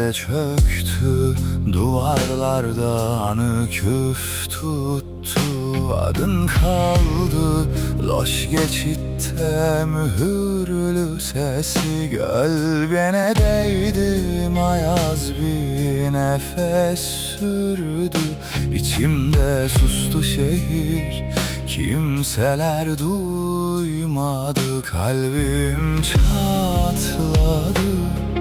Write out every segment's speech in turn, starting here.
yere çöktü, duvarlardan küf tuttu. Adın kaldı loş geçitte, mühürlü sesi gölgene değdi. Ayaz bir nefes sürdü, içimde sustu şehir, kimseler duymadı. Kalbim çatladı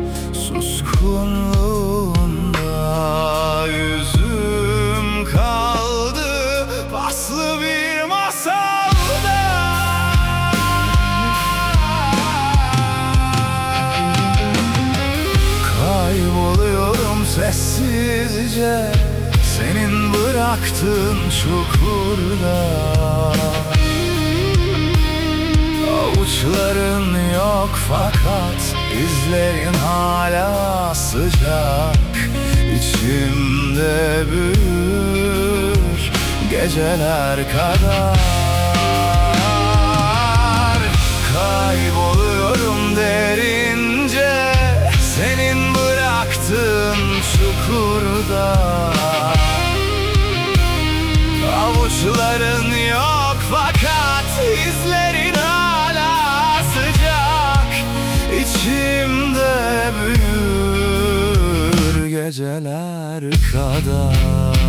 suskunluğunda, yüzüm kaldı paslı bir masalda. Kayboluyorum sessizce senin bıraktığın çukurda. Avuçların yok fakat izlerin hala sıcak. İçimde büyür geceler kadar. Kayboluyorum derince senin bıraktığın çukurda. Avuçların yok fakat izlerin hala sıcak. İçimde büyür geceler kadar.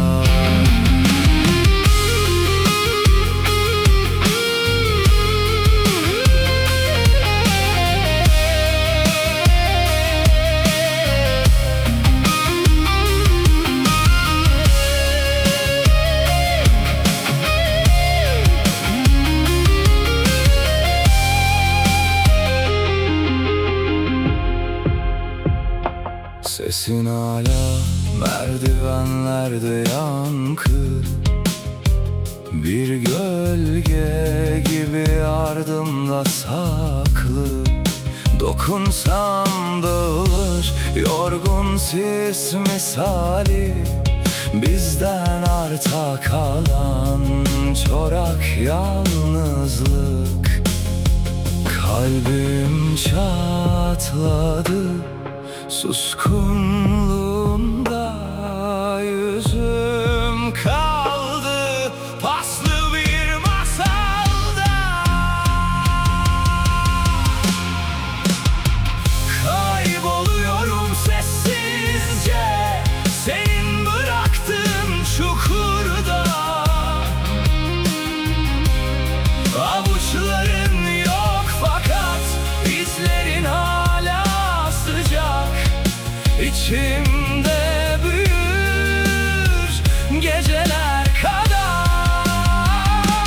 Sesin hala merdivenlerde yankı, bir gölge gibi ardımda saklı. Dokunsam dağılır yorgun sis misali, bizden arta kalan çorak yalnızlık. Kalbim çatladı suskunluğunda, yüzüm kaldı paslı bir masalda. Kayboluyorum sessizce senin bıraktığın çukurda. Avuçların yok fakat izlerin hala sıcak. İçimde büyür geceler kadar.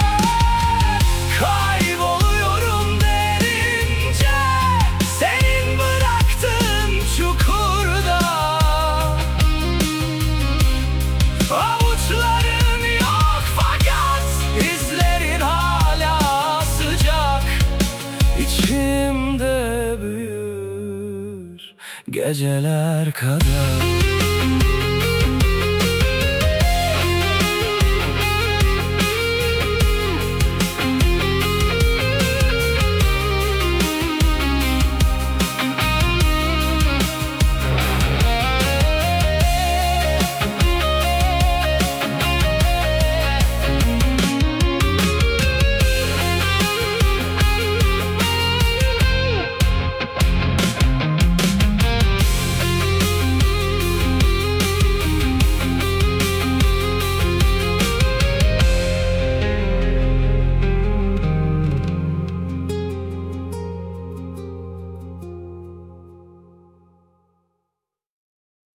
Kayboluyorum derince senin bıraktığın çukurda. Avuçların yok fakat izlerin hala sıcak. İçimde büyür geceler kadar.